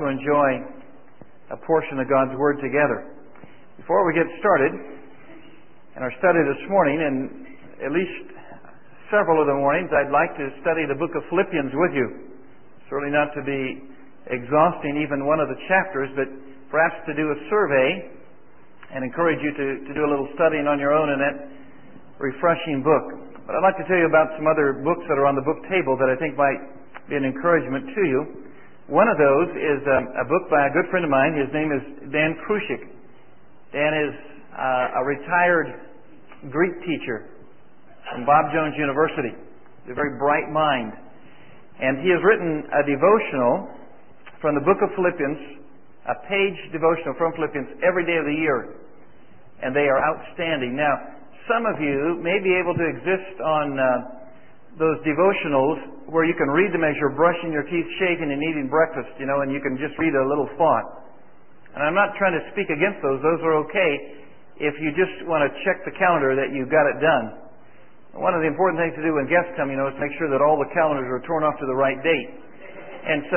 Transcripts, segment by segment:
to enjoy a portion of God's Word together. Before we get started in our study this morning, and at least several of the mornings, I'd like to study the book of Philippians with you. Certainly not to be exhausting even one of the chapters, but perhaps to do a survey and encourage you to do a little studying on your own in that refreshing book. But I'd like to tell you about some other books that are on the book table that I think might be an encouragement to you. One of those is a book by a good friend of mine. His name is Dan Kruschik. Dan is a retired Greek teacher from Bob Jones University. He's a very bright mind. And he has written a devotional from the book of Philippians, a page devotional from Philippians every day of the year. And they are outstanding. Now, some of you may be able to exist on those devotionals where you can read them as you're brushing your teeth, shaving, and eating breakfast, and you can just read a little thought. And I'm not trying to speak against those. Those are okay if you just want to check the calendar that you got it done. One of the important things to do when guests come, is make sure that all the calendars are torn off to the right date. And so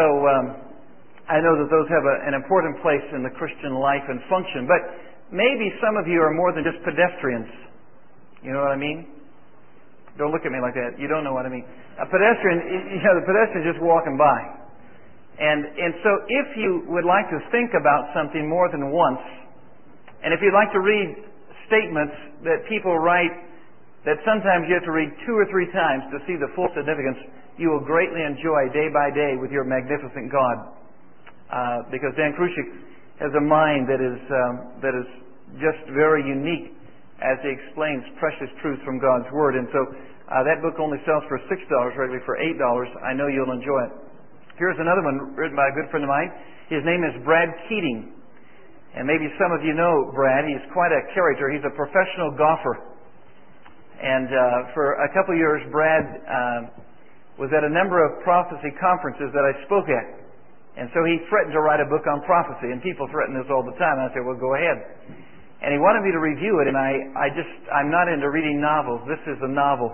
I know that those have an important place in the Christian life and function. But maybe some of you are more than just pedestrians. You know what I mean? Don't look at me like that. You don't know what I mean. A pedestrian, the pedestrian's just walking by. And so if you would like to think about something more than once, and if you'd like to read statements that people write that sometimes you have to read 2 or 3 times to see the full significance, you will greatly enjoy day by day with your magnificent God. Because Dan Kruschik has a mind that is just very unique as he explains precious truth from God's Word. And so that book only sells for $6, regularly for $8. I know you'll enjoy it. Here's another one written by a good friend of mine. His name is Brad Keating. And maybe some of you know Brad. He's quite a character. He's a professional golfer. And for a couple of years, Brad was at a number of prophecy conferences that I spoke at. And so he threatened to write a book on prophecy. And people threaten this all the time. And I said, well, go ahead. And he wanted me to review it, and I'm not into reading novels. This is a novel.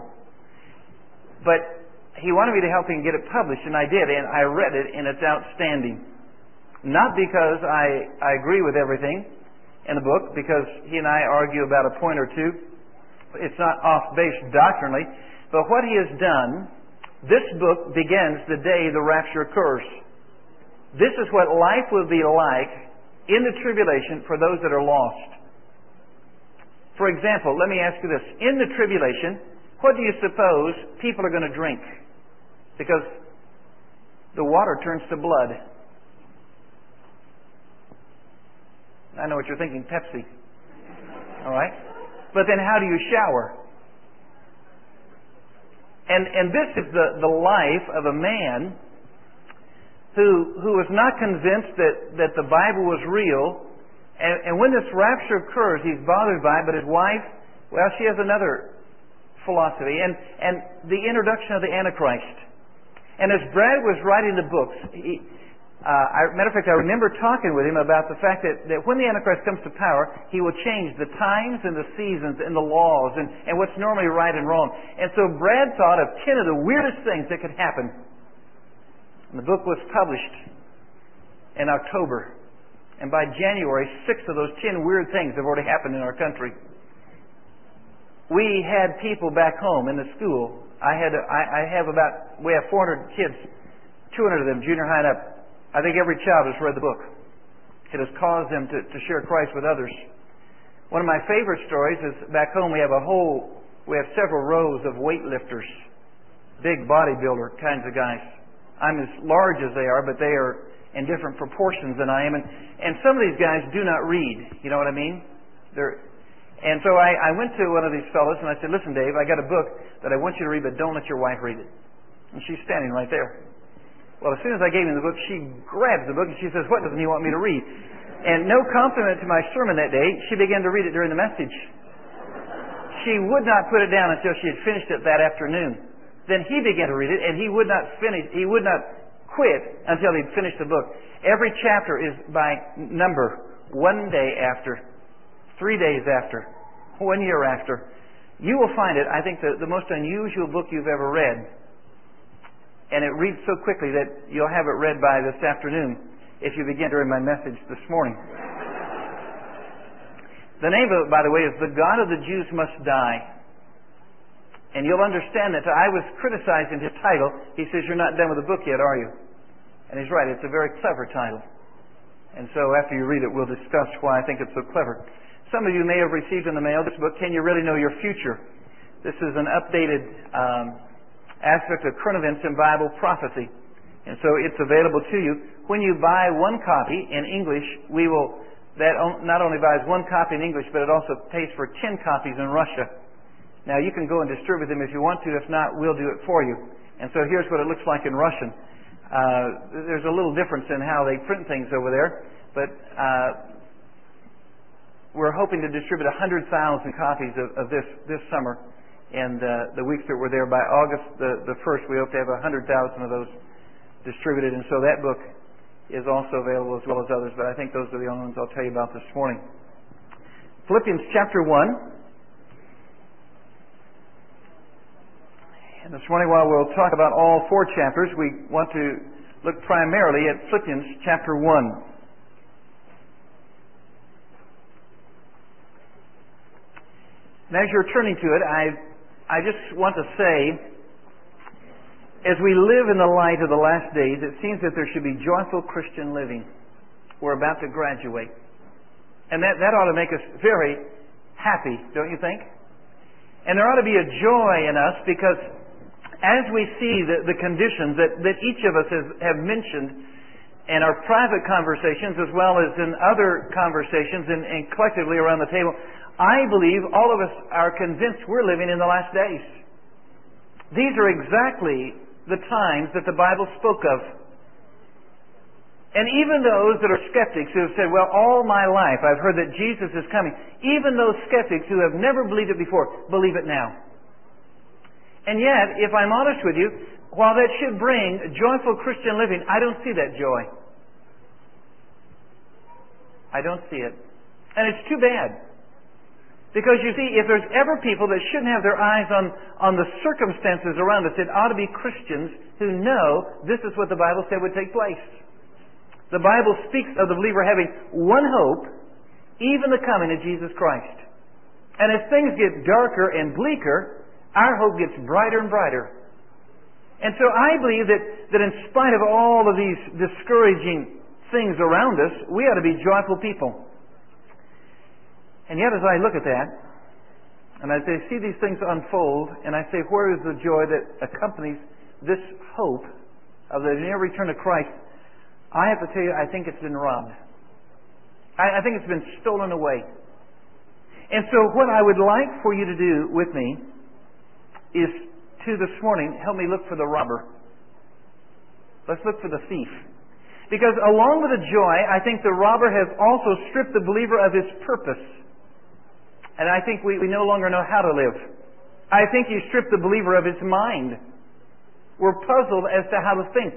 But he wanted me to help him get it published, and I did, and I read it, and it's outstanding. Not because I agree with everything in the book, because he and I argue about a point or two. It's not off-base doctrinally. But what he has done, this book begins the day the rapture occurs. This is what life will be like in the tribulation for those that are lost. For example, let me ask you this. In the tribulation, what do you suppose people are going to drink? Because the water turns to blood. I know what you're thinking, Pepsi. All right? But then how do you shower? And this is the life of a man who was not convinced that the Bible was real. And when this rapture occurs, he's bothered by it, but his wife, well, she has another philosophy. And the introduction of the Antichrist. And as Brad was writing the books, matter of fact, I remember talking with him about the fact that when the Antichrist comes to power, he will change the times and the seasons and the laws and what's normally right and wrong. And so Brad thought of 10 of the weirdest things that could happen. And the book was published in October. And by January, 6 of those 10 weird things have already happened in our country. We had people back home in the school. We have 400 kids, 200 of them junior high and up. I think every child has read the book. It has caused them to share Christ with others. One of my favorite stories is back home we have several rows of weightlifters, big bodybuilder kinds of guys. I'm as large as they are, but they are in different proportions than I am. And some of these guys do not read. You know what I mean? And so I went to one of these fellows and I said, listen, Dave, I got a book that I want you to read, but don't let your wife read it. And she's standing right there. Well, as soon as I gave him the book, she grabs the book and she says, what doesn't he want me to read? And no compliment to my sermon that day, she began to read it during the message. She would not put it down until she had finished it that afternoon. Then he began to read it, and he would not quit until he'd finished the book. Every chapter is by number. 1 day after, 3 days after, 1 year after. You will find it, I think, the most unusual book you've ever read. And it reads so quickly that you'll have it read by this afternoon. if you begin during my message this morning. The name of it, by the way, is The God of the Jews Must Die. And you'll understand that I was criticizing his title. He says, "You're not done with the book yet, are you?" And he's right. It's a very clever title. And so after you read it, we'll discuss why I think it's so clever. Some of you may have received in the mail this book, Can You Really Know Your Future? This is an updated aspect of current events in Bible prophecy. And so it's available to you. When you buy one copy in English, that not only buys one copy in English, but it also pays for 10 copies in Russia. Now, you can go and distribute them if you want to. If not, we'll do it for you. And so here's what it looks like in Russian. There's a little difference in how they print things over there, but we're hoping to distribute 100,000 copies of this summer. And the weeks that we're there, by August the 1st, we hope to have 100,000 of those distributed. And so that book is also available as well as others, but I think those are the only ones I'll tell you about this morning. Philippians chapter 1. And this morning, while we'll talk about all 4 chapters, we want to look primarily at Philippians chapter 1. And as you're turning to it, I just want to say, as we live in the light of the last days, it seems that there should be joyful Christian living. We're about to graduate. And that ought to make us very happy, don't you think? And there ought to be a joy in us because as we see the conditions that each of us have mentioned in our private conversations as well as in other conversations and collectively around the table, I believe all of us are convinced we're living in the last days. These are exactly the times that the Bible spoke of. And even those that are skeptics who have said, well, all my life I've heard that Jesus is coming, even those skeptics who have never believed it before, believe it now. And yet, if I'm honest with you, while that should bring joyful Christian living, I don't see that joy. I don't see it. And it's too bad. Because you see, if there's ever people that shouldn't have their eyes on the circumstances around us, it ought to be Christians who know this is what the Bible said would take place. The Bible speaks of the believer having one hope, even the coming of Jesus Christ. And as things get darker and bleaker, our hope gets brighter and brighter. And so I believe that in spite of all of these discouraging things around us, we ought to be joyful people. And yet as I look at that, and as I see these things unfold, and I say, where is the joy that accompanies this hope of the near return of Christ? I have to tell you, I think it's been robbed. I think it's been stolen away. And so what I would like for you to do with me is to this morning help me look for the robber. Let's look for the thief. Because along with the joy, I think the robber has also stripped the believer of his purpose. And I think we no longer know how to live. I think he stripped the believer of his mind. We're puzzled as to how to think.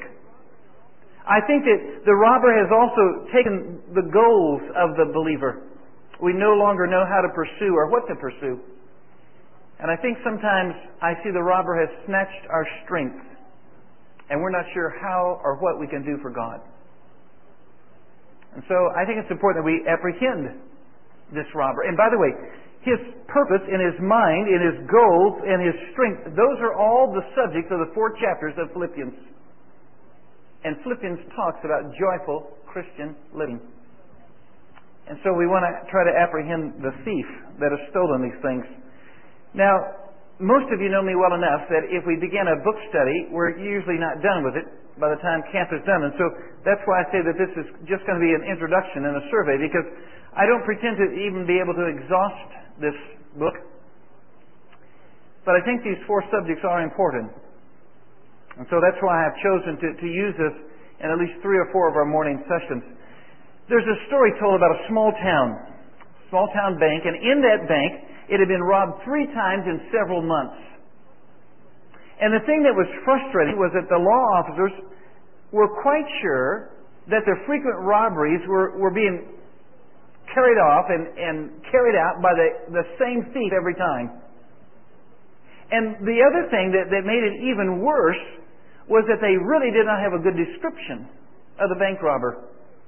I think that the robber has also taken the goals of the believer. We no longer know how to pursue or what to pursue. And I think sometimes I see the robber has snatched our strength, and we're not sure how or what we can do for God. And so I think it's important that we apprehend this robber. And by the way, his purpose in his mind, in his goals, and his strength, those are all the subjects of the 4 chapters of Philippians. And Philippians talks about joyful Christian living. And so we want to try to apprehend the thief that has stolen these things. Now, most of you know me well enough that if we begin a book study, we're usually not done with it by the time camp is done. And so that's why I say that this is just going to be an introduction and a survey, because I don't pretend to even be able to exhaust this book. But I think these 4 subjects are important. And so that's why I've chosen to use this in at least 3 or 4 of our morning sessions. There's a story told about a small town bank, and in that bank, it had been robbed 3 times in several months. And the thing that was frustrating was that the law officers were quite sure that the frequent robberies were being carried off and carried out by the same thief every time. And the other thing that made it even worse was that they really did not have a good description of the bank robber.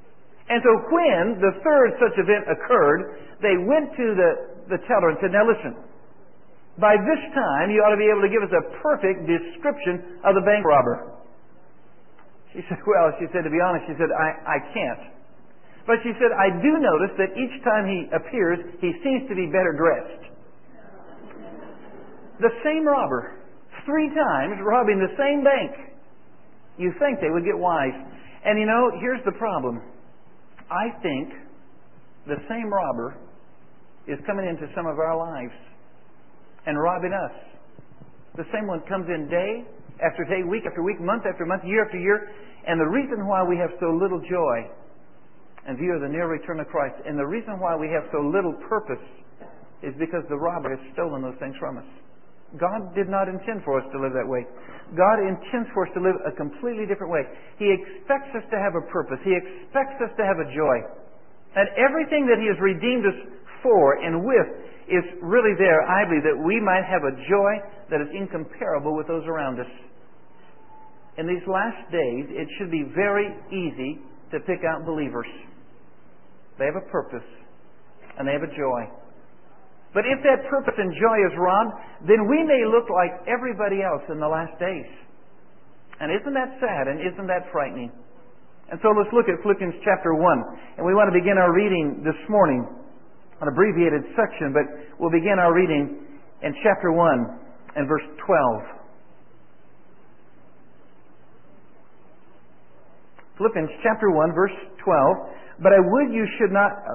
And so when the third such event occurred, they went to the teller and said, now listen, by this time you ought to be able to give us a perfect description of the bank robber. She said, well, to be honest, I can't. But she said, I do notice that each time he appears, he seems to be better dressed. The same robber, 3 times robbing the same bank. You think they would get wise. And here's the problem. I think the same robber is coming into some of our lives and robbing us. The same one comes in day after day, week after week, month after month, year after year. And the reason why we have so little joy in view of the near return of Christ, and the reason why we have so little purpose, is because the robber has stolen those things from us. God did not intend for us to live that way. God intends for us to live a completely different way. He expects us to have a purpose. He expects us to have a joy. And everything that He has redeemed us for and with is really there, I believe, that we might have a joy that is incomparable with those around us. In these last days, it should be very easy to pick out believers. They have a purpose, and they have a joy. But if that purpose and joy is robbed, then we may look like everybody else in the last days. And isn't that sad, and isn't that frightening? And so let's look at Philippians chapter 1. And we want to begin our reading this morning, an abbreviated section, but we'll begin our reading in chapter 1 and verse 12. Philippians chapter 1, verse 12. But I would you should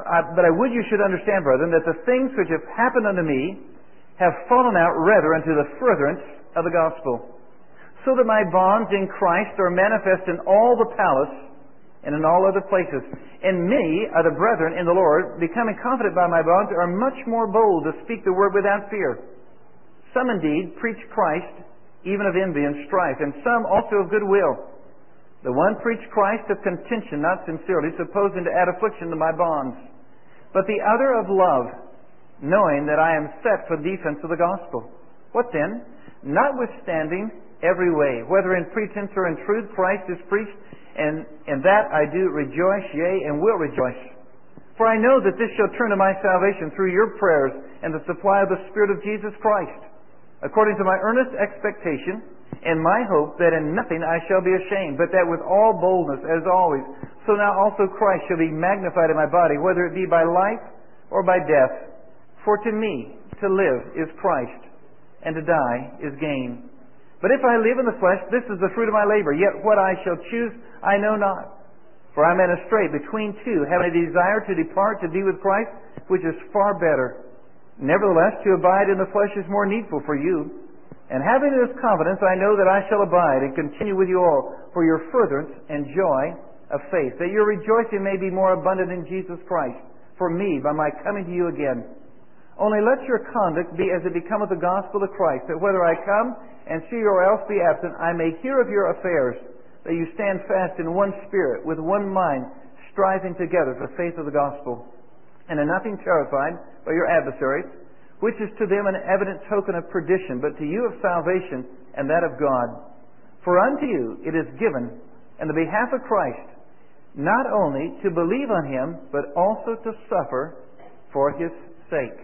understand, brethren, that the things which have happened unto me have fallen out rather unto the furtherance of the gospel, so that my bonds in Christ are manifest in all the palace and in all other places. And many are the brethren in the Lord, becoming confident by my bonds, are much more bold to speak the word without fear. Some indeed preach Christ, even of envy and strife, and some also of good will. The one preached Christ of contention, not sincerely, supposing to add affliction to my bonds. But the other of love, knowing that I am set for defense of the gospel. What then? Notwithstanding every way, whether in pretense or in truth, Christ is preached, and in that I do rejoice, yea, and will rejoice. For I know that this shall turn to my salvation through your prayers and the supply of the Spirit of Jesus Christ, according to my earnest expectation, and my hope that in nothing I shall be ashamed, but that with all boldness, as always, so now also Christ shall be magnified in my body, whether it be by life or by death. For to me to live is Christ, and to die is gain. But if I live in the flesh, this is the fruit of my labor. Yet what I shall choose, I know not. For I am in a strait between two, having a desire to depart to be with Christ, which is far better. Nevertheless, to abide in the flesh is more needful for you. And having this confidence, I know that I shall abide and continue with you all for your furtherance and joy of faith, that your rejoicing may be more abundant in Jesus Christ, for me, by my coming to you again. Only let your conduct be as it becometh the gospel of Christ, that whether I come and see you or else be absent, I may hear of your affairs, that you stand fast in one spirit, with one mind, striving together for the faith of the gospel, and in nothing terrified by your adversaries, which is to them an evident token of perdition, but to you of salvation, and that of God. For unto you it is given, in the behalf of Christ, not only to believe on Him, but also to suffer for His sake.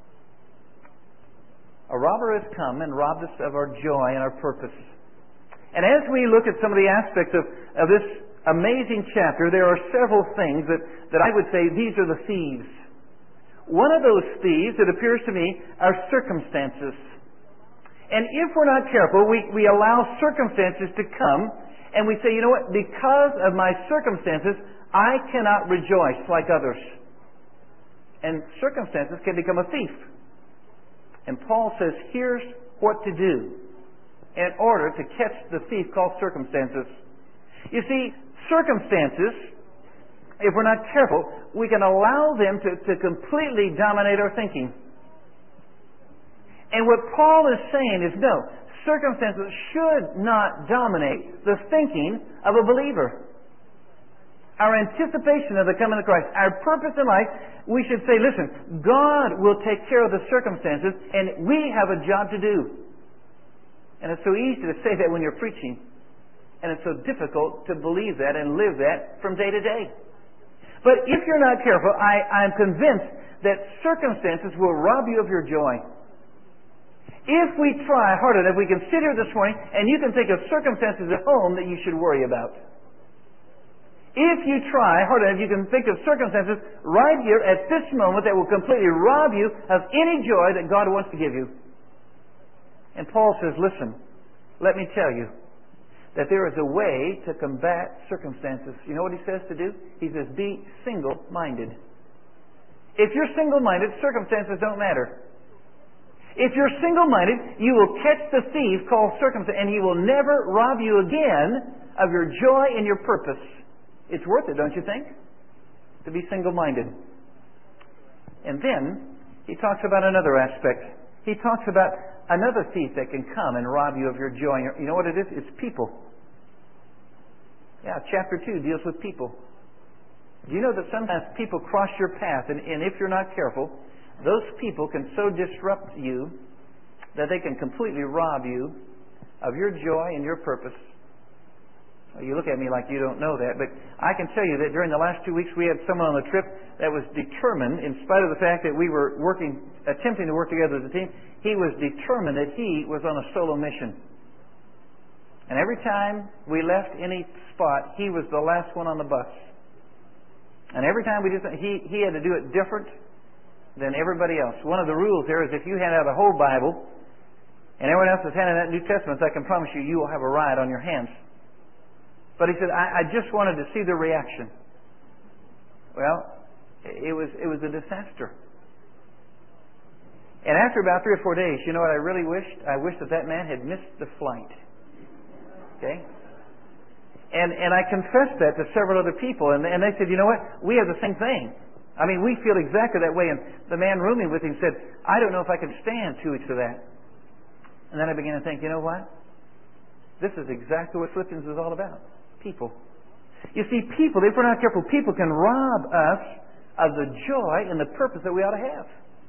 A robber has come and robbed us of our joy and our purpose. And as we look at some of the aspects of this amazing chapter, there are several things that I would say these are the thieves. One of those thieves, it appears to me, are circumstances. And if we're not careful, we allow circumstances to come, and we say, you know what, because of my circumstances, I cannot rejoice like others. And circumstances can become a thief. And Paul says, here's what to do in order to catch the thief called circumstances. You see, circumstances, if we're not careful, we can allow them to completely dominate our thinking. And what Paul is saying is, no, circumstances should not dominate the thinking of a believer. Our anticipation of the coming of Christ, our purpose in life, we should say, listen, God will take care of the circumstances, and we have a job to do. And it's so easy to say that when you're preaching. And it's so difficult to believe that and live that from day to day. But if you're not careful, I'm convinced that circumstances will rob you of your joy. If we try hard enough, we can sit here this morning and you can think of circumstances at home that you should worry about. If you try hard enough, you can think of circumstances right here at this moment that will completely rob you of any joy that God wants to give you. And Paul says, listen, let me tell you that there is a way to combat circumstances. You know what he says to do? He says, be single-minded. If you're single-minded, circumstances don't matter. If you're single-minded, you will catch the thief called circumstance, and he will never rob you again of your joy and your purpose. It's worth it, don't you think? To be single-minded. And then, he talks about another aspect. He talks about another thief that can come and rob you of your joy. You know what it is? It's people. Yeah, chapter 2 deals with people. Do you know that sometimes people cross your path, and if you're not careful, those people can so disrupt you that they can completely rob you of your joy and your purpose. Well, you look at me like you don't know that, but I can tell you that during the last 2 weeks we had someone on the trip that was determined, in spite of the fact that we were attempting to work together as a team, he was determined that he was on a solo mission. And every time we left any spot, he was the last one on the bus. And every time we did something, he had to do it different than everybody else. One of the rules there is if you hand out a whole Bible and everyone else is handing out New Testaments, I can promise you, you will have a riot on your hands. But he said, I just wanted to see the reaction. Well, it was a disaster. And after about 3 or 4 days, you know what I really wished? I wished that man had missed the flight. Okay? And I confessed that to several other people, and they said, you know what? We have the same thing. I mean, we feel exactly that way. And the man rooming with him said, I don't know if I can stand 2 weeks of that. And then I began to think, you know what? This is exactly what Philippians is all about. People. You see, people, if we're not careful, people can rob us of the joy and the purpose that we ought to have.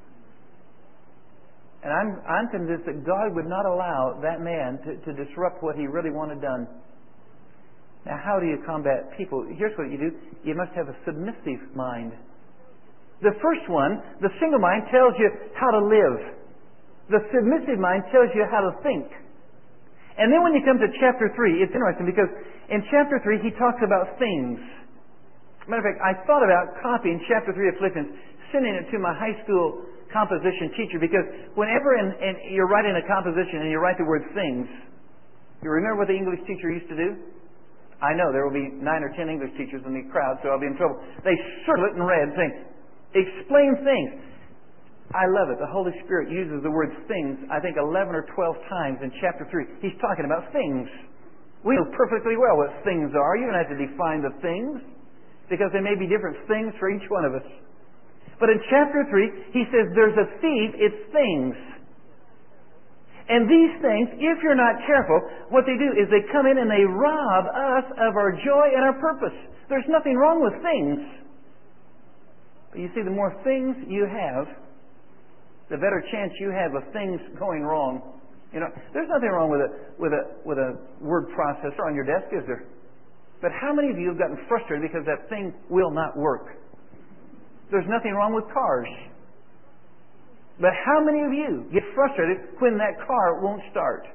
And I'm convinced that God would not allow that man to disrupt what he really wanted done. Now, how do you combat people? Here's what you do. You must have a submissive mind. The first one, the single mind, tells you how to live. The submissive mind tells you how to think. And then when you come to chapter 3, it's interesting because in chapter 3 he talks about things. Matter of fact, I thought about copying chapter 3 of Philippians, sending it to my high school composition teacher, because whenever you're writing a composition and you write the word things, you remember what the English teacher used to do? I know there will be 9 or 10 English teachers in the crowd, so I'll be in trouble. They circle it in red saying, explain things. I love it. The Holy Spirit uses the word things, I think 11 or 12 times in chapter 3. He's talking about things. We know perfectly well what things are. You don't have to define the things, because there may be different things for each one of us. But in chapter 3, he says there's a thief, it's things. And these things, if you're not careful, what they do is they come in and they rob us of our joy and our purpose. There's nothing wrong with things. But you see, the more things you have, the better chance you have of things going wrong. You know, there's nothing wrong with a word processor on your desk, is there? But how many of you have gotten frustrated because that thing will not work? There's nothing wrong with cars. But how many of you get frustrated when that car won't start?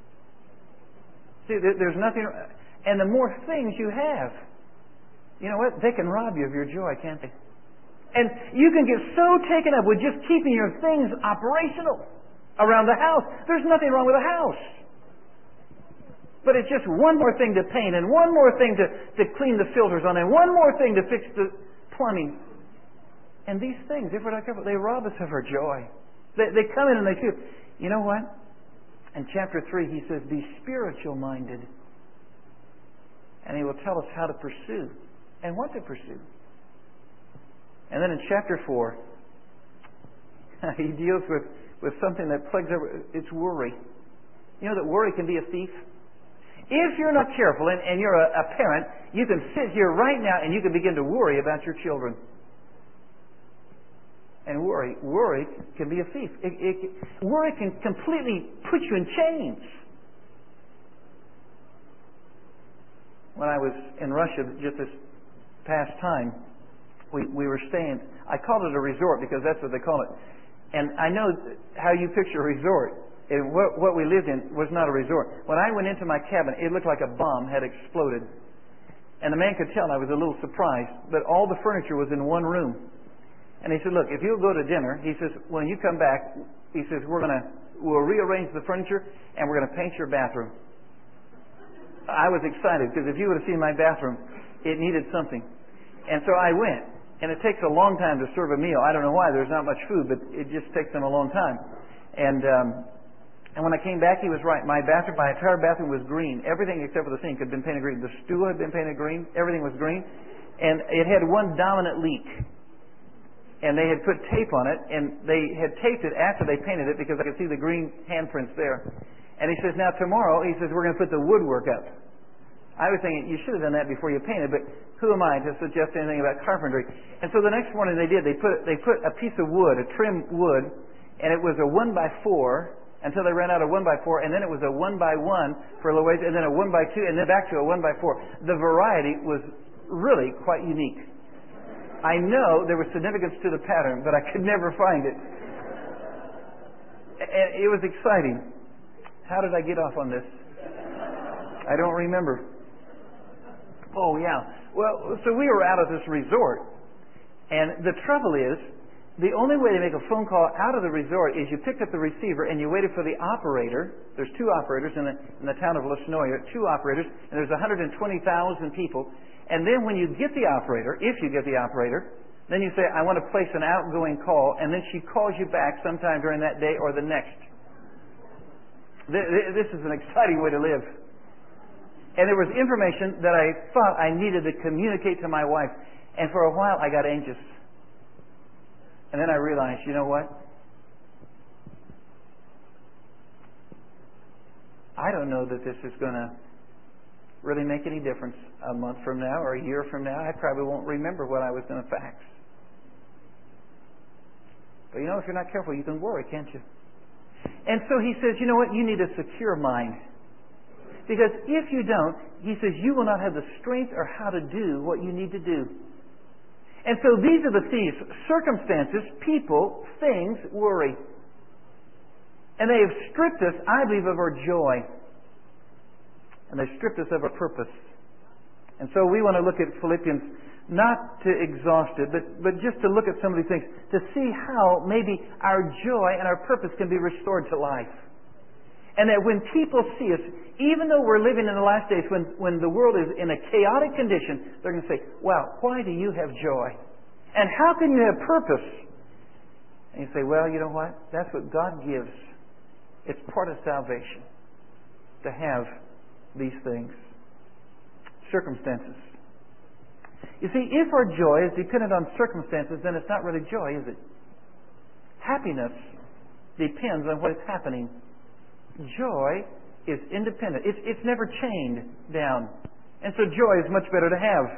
See, there's nothing... And the more things you have, you know what? They can rob you of your joy, can't they? And you can get so taken up with just keeping your things operational around the house. There's nothing wrong with a house. But it's just one more thing to paint, and one more thing to clean the filters on, and one more thing to fix the plumbing. And these things, if we're not careful, they rob us of our joy. They come in and they feel, you know what? In chapter 3 he says, be spiritual minded. And he will tell us how to pursue and what to pursue. And then in chapter 4, he deals with something that plagues over, it's worry. You know that worry can be a thief? If you're not careful and you're a parent, you can sit here right now and you can begin to worry about your children. And worry can be a thief. Worry can completely put you in chains. When I was in Russia just this past time, we were staying. I called it a resort because that's what they call it. And I know how you picture a resort. And what we lived in was not a resort. When I went into my cabin, it looked like a bomb had exploded. And the man could tell I was a little surprised, but all the furniture was in one room. And he said, look, if you'll go to dinner, he says, when you come back, he says, we'll rearrange the furniture and we're going to paint your bathroom. I was excited because if you would have seen my bathroom, it needed something. And so I went. And it takes a long time to serve a meal. I don't know why. There's not much food, but it just takes them a long time. And when I came back, he was right. My entire bathroom was green. Everything except for the sink had been painted green. The stool had been painted green. Everything was green. And it had one dominant leak. And they had put tape on it, and they had taped it after they painted it because I could see the green handprints there. And he says, now tomorrow, he says, we're going to put the woodwork up. I was thinking, you should have done that before you painted, but who am I to suggest anything about carpentry? And so the next morning they did. They put a piece of wood, a trim wood, and it was a 1x4 until they ran out of 1x4, and then it was a 1x1 for a little ways, and then a 1x2, and then back to a 1x4. The variety was really quite unique. I know there was significance to the pattern, but I could never find it. And it was exciting. How did I get off on this? I don't remember. Oh, yeah. Well, so we were out of this resort. And the trouble is, the only way to make a phone call out of the resort is you picked up the receiver and you waited for the operator. There's two operators in the town of Losnoya, two operators, and there's 120,000 people. And then when you get the operator, if you get the operator, then you say, I want to place an outgoing call, and then she calls you back sometime during that day or the next. This is an exciting way to live. And there was information that I thought I needed to communicate to my wife. And for a while I got anxious. And then I realized, you know what? I don't know that this is going to really make any difference a month from now or a year from now. I probably won't remember what I was going to fax. But you know, if you're not careful, you can worry, can't you? And so he says, you know what? You need a secure mind. Because if you don't, he says, you will not have the strength or how to do what you need to do. And so these are the thieves. Circumstances, people, things, worry. And they have stripped us, I believe, of our joy. And they've stripped us of our purpose. And so we want to look at Philippians, not to exhaust it, but just to look at some of these things, to see how maybe our joy and our purpose can be restored to life. And that when people see us, even though we're living in the last days, when the world is in a chaotic condition, they're going to say, wow, why do you have joy? And how can you have purpose? And you say, well, you know what? That's what God gives. It's part of salvation to have these things. Circumstances. You see, if our joy is dependent on circumstances, then it's not really joy, is it? Happiness depends on what is happening. Joy is independent. It's never chained down. And so joy is much better to have.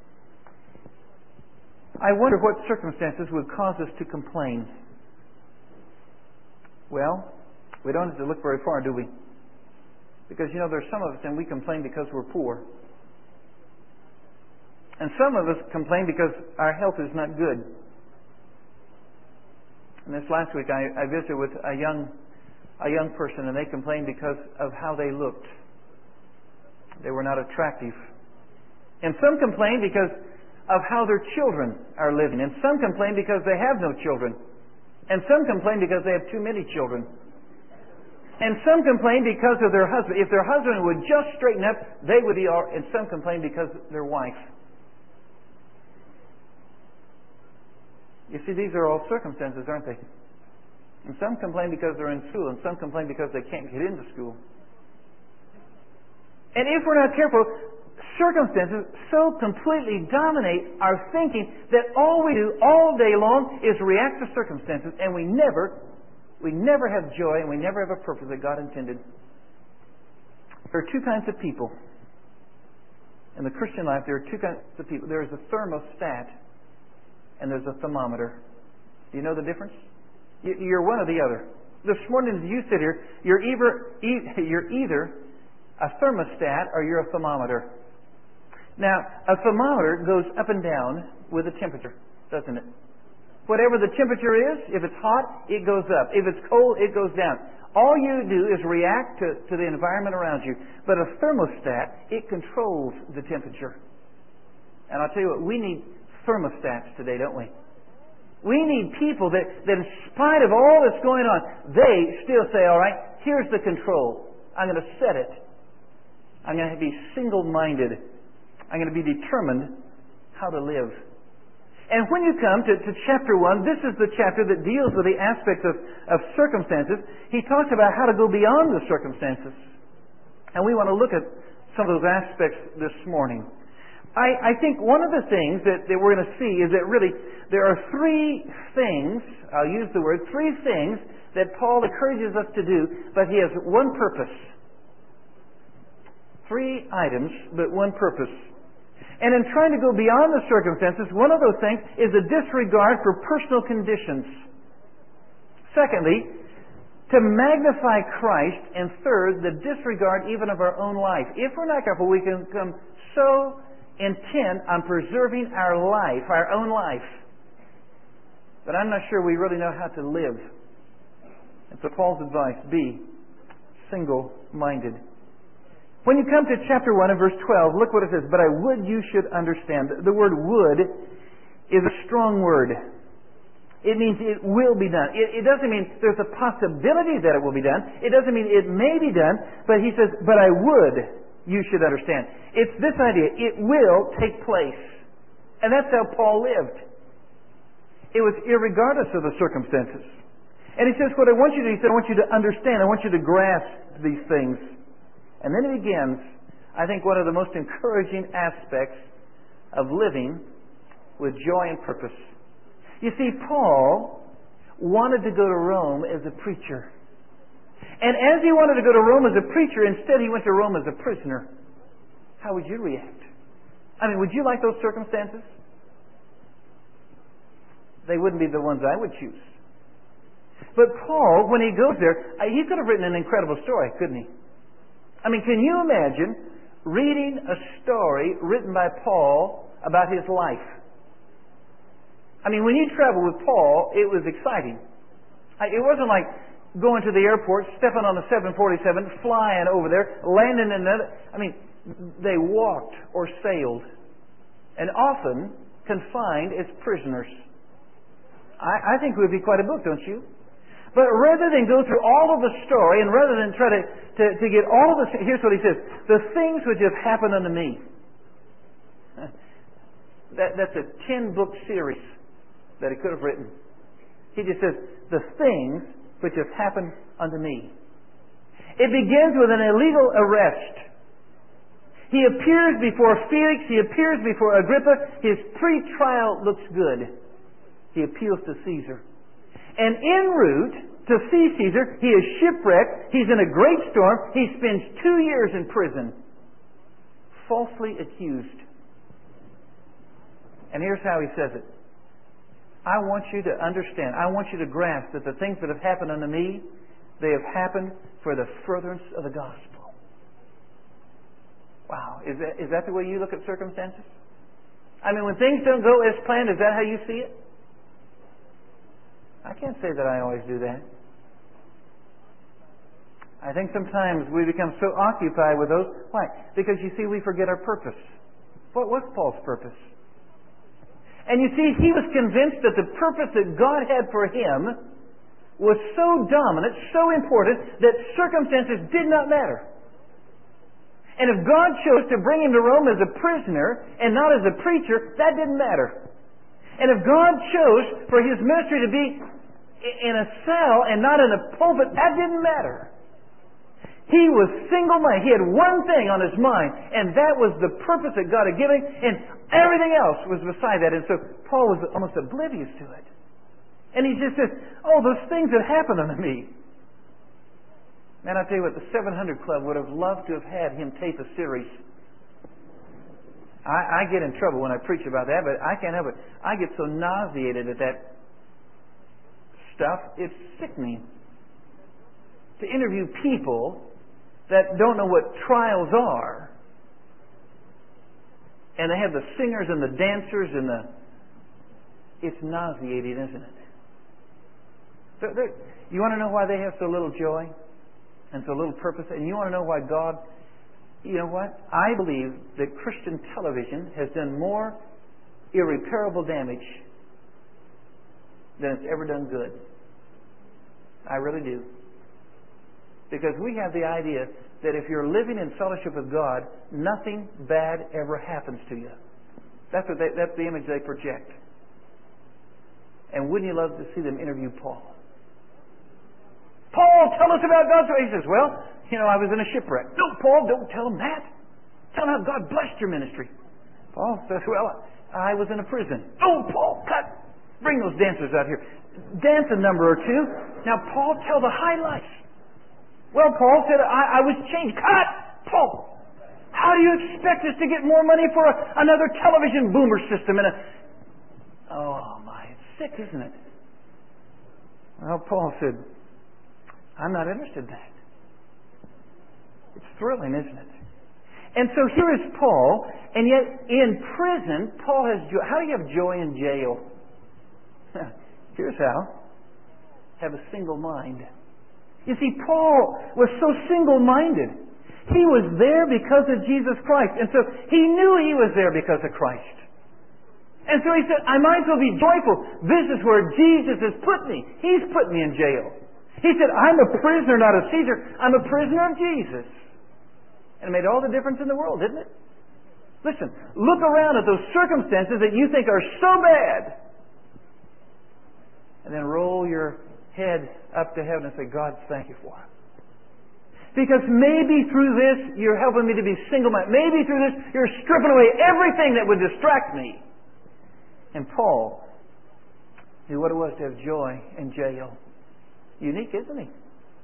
I wonder what circumstances would cause us to complain. Well, we don't have to look very far, do we? Because, you know, there's some of us and we complain because we're poor. And some of us complain because our health is not good. And this last week I visited with a young person, and they complained because of how they looked. They were not attractive. And some complain because of how their children are living. And some complain because they have no children. And some complain because they have too many children. And some complain because of their husband. If their husband would just straighten up, they would be all right. And some complain because of their wife. You see, these are all circumstances, aren't they? And some complain because they're in school, and some complain because they can't get into school. And if we're not careful, circumstances so completely dominate our thinking that all we do all day long is react to circumstances, and we never have joy, and we never have a purpose that God intended. There are two kinds of people. In the Christian life, there are two kinds of people. There is a thermostat, and there's a thermometer. Do you know the difference? You're one or the other. This morning as you sit here, you're either a thermostat or you're a thermometer. Now, a thermometer goes up and down with the temperature, doesn't it? Whatever the temperature is, if it's hot, it goes up. If it's cold, it goes down. All you do is react to the environment around you. But a thermostat, it controls the temperature. And I'll tell you what, we need thermostats today, don't we? We need people that in spite of all that's going on, they still say, all right, here's the control. I'm going to set it. I'm going to be single-minded. I'm going to be determined how to live. And when you come to chapter 1, this is the chapter that deals with the aspects of circumstances. He talks about how to go beyond the circumstances. And we want to look at some of those aspects this morning. I think one of the things that we're going to see is that really there are three things, I'll use the word, three things that Paul encourages us to do, but he has one purpose. Three items, but one purpose. And in trying to go beyond the circumstances, one of those things is a disregard for personal conditions. Secondly, to magnify Christ. And third, the disregard even of our own life. If we're not careful, we can become so intent on preserving our life, our own life, but I'm not sure we really know how to live. And so Paul's advice, be single-minded. When you come to chapter 1 and verse 12, look what it says. But I would you should understand. The word would is a strong word. It means it will be done. It doesn't mean there's a possibility that it will be done. It doesn't mean it may be done. But he says, but I would you should understand. It's this idea. It will take place. And that's how Paul lived. It was irregardless of the circumstances. And he says, what I want you to do, he said, I want you to understand. I want you to grasp these things. And then it begins, I think, one of the most encouraging aspects of living with joy and purpose. You see, Paul wanted to go to Rome as a preacher. And as he wanted to go to Rome as a preacher, instead he went to Rome as a prisoner. How would you react? I mean, would you like those circumstances? They wouldn't be the ones I would choose. But Paul, when he goes there, he could have written an incredible story, couldn't he? I mean, can you imagine reading a story written by Paul about his life? I mean, when you travel with Paul, it was exciting. It wasn't like going to the airport, stepping on the 747, flying over there, landing in another. I mean, they walked or sailed, and often confined as prisoners. I think it would be quite a book, don't you? But rather than go through all of the story, and rather than try to get all of the... Here's what he says. The things which have happened unto me. That's a 10-book series that he could have written. He just says, the things which have happened unto me. It begins with an illegal arrest. He appears before Felix. He appears before Agrippa. His pre-trial looks good. He appeals to Caesar. And en route to see Caesar, he is shipwrecked. He's in a great storm. He spends 2 years in prison, falsely accused. And here's how he says it. I want you to understand, I want you to grasp that the things that have happened unto me, they have happened for the furtherance of the gospel. Wow. Is that the way you look at circumstances? I mean, when things don't go as planned, is that how you see it? I can't say that I always do that. I think sometimes we become so occupied with those. Why? Because you see, we forget our purpose. What was Paul's purpose? And you see, he was convinced that the purpose that God had for him was so dominant, so important, that circumstances did not matter. And if God chose to bring him to Rome as a prisoner and not as a preacher, that didn't matter. And if God chose for his ministry to be in a cell and not in a pulpit, that didn't matter. He was single-minded. He had one thing on his mind, and that was the purpose that God had given him, and everything else was beside that. And so Paul was almost oblivious to it. And he just says, oh, those things that happened unto me. Man, I'll tell you what, the 700 Club would have loved to have had him tape a series. I get in trouble when I preach about that, but I can't help it. I get so nauseated at that stuff. It's sickening. To interview people that don't know what trials are And they have the singers and the dancers and it's nauseating, isn't it? You want to know why they have so little joy and so little purpose? And you want to know why God... You know what? I believe that Christian television has done more irreparable damage than it's ever done good. I really do. Because we have the idea that if you're living in fellowship with God, nothing bad ever happens to you. That's the image they project. And wouldn't you love to see them interview Paul? Paul, tell us about God's way. He says, well, I was in a shipwreck. No, Paul, don't tell him that. Tell him how God blessed your ministry. Paul says, well, I was in a prison. Oh, Paul, cut. Bring those dancers out here. Dance a number or two. Now, Paul, tell the highlights. Well, Paul said, I was changed. Cut! Paul, how do you expect us to get more money for another television boomer system? Oh, my, it's sick, isn't it? Well, Paul said, I'm not interested in that. It's thrilling, isn't it? And so here is Paul, and yet in prison, Paul has joy. How do you have joy in jail? Here's how. Have a single mind. You see, Paul was so single-minded. He was there because of Jesus Christ. And so he knew he was there because of Christ. And so he said, I might as well be joyful. This is where Jesus has put me. He's put me in jail. He said, I'm a prisoner, not of Caesar. I'm a prisoner of Jesus. And it made all the difference in the world, didn't it? Listen, look around at those circumstances that you think are so bad. And then roll your head up to heaven and say, God, thank you for it. Because maybe through this, you're helping me to be single-minded. Maybe through this, you're stripping away everything that would distract me. And Paul knew what it was to have joy in jail. Unique, isn't he?